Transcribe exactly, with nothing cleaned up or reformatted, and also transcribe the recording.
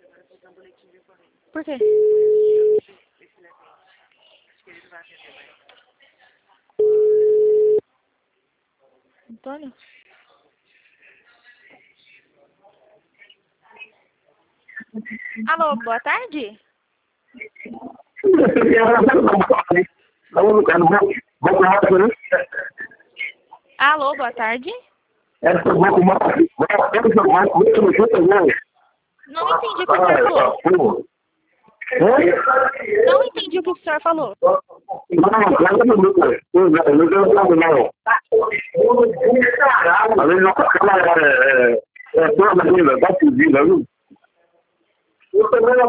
Por quê? Antônio? Alô, boa tarde? Alô, boa tarde? Não entendi o que o senhor falou. Não entendi o que o senhor falou. Não,